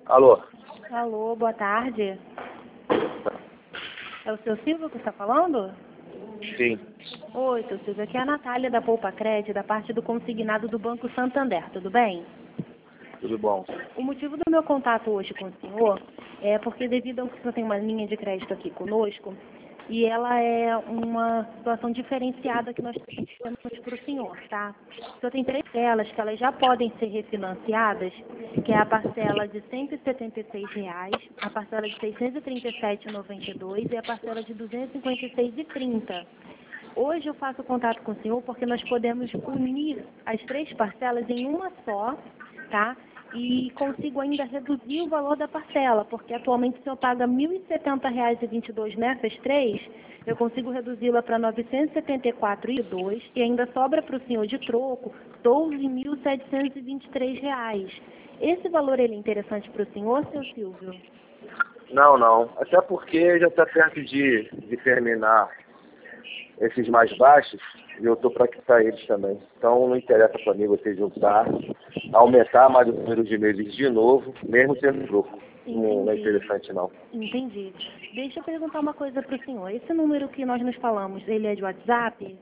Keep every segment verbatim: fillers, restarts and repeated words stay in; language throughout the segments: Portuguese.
Alô? Alô, boa tarde. É o seu Silvio que está falando? Sim. Oi, seu Silvio. Aqui é a Natália da Poupa Crédito, da parte do consignado do Banco Santander. Tudo bem? Tudo bom? O motivo do meu contato hoje com o senhor é porque devido ao que o senhor tem uma linha de crédito aqui conosco, e ela é uma situação diferenciada que nós temos para o senhor, tá? O senhor tem três parcelas que elas já podem ser refinanciadas, que é a parcela de cento e setenta e seis reais, a parcela de seiscentos e trinta e sete reais e noventa e dois centavos e a parcela de duzentos e cinquenta e seis reais e trinta centavos. Hoje eu faço contato com o senhor porque nós podemos unir as três parcelas em uma só, tá? E consigo ainda reduzir o valor da parcela, porque atualmente o senhor paga mil e setenta reais e vinte e dois nessas três, eu consigo reduzi-la para novecentos e setenta e quatro reais e dois e ainda sobra para o senhor de troco doze mil setecentos e vinte e três reais. Esse valor ele é interessante para o senhor, seu Silvio? Não, não. Até porque já está perto de, de terminar esses mais baixos e eu estou para quitar eles também. Então não interessa para mim você juntar, aumentar mais o número de meses de novo, mesmo sendo troco. Não, não é interessante não. Entendi. Deixa eu perguntar uma coisa para o senhor. Esse número que nós nos falamos, ele é de WhatsApp?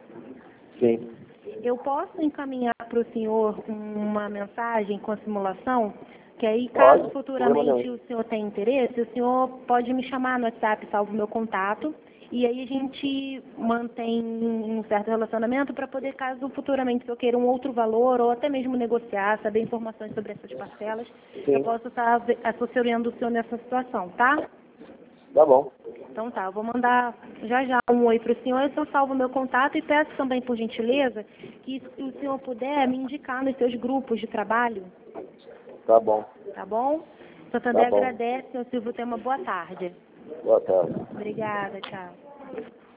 Sim. Eu posso encaminhar para o senhor uma mensagem com a simulação? Que aí, caso Pode, futuramente o senhor tenha interesse, o senhor pode me chamar no WhatsApp, salvo o meu contato, e aí a gente mantém um certo relacionamento para poder, caso futuramente o senhor queira um outro valor, ou até mesmo negociar, saber informações sobre essas parcelas, Sim. eu posso estar assessorando o senhor nessa situação, tá? Tá bom. Então tá, eu vou mandar já já um oi para o senhor, eu só salvo o meu contato e peço também, por gentileza, que se o senhor puder me indicar nos seus grupos de trabalho. Tá bom. Tá bom? Santander Tá bom. agradece, seu Silvio, tenha uma boa tarde. Boa tarde. Obrigada, tchau.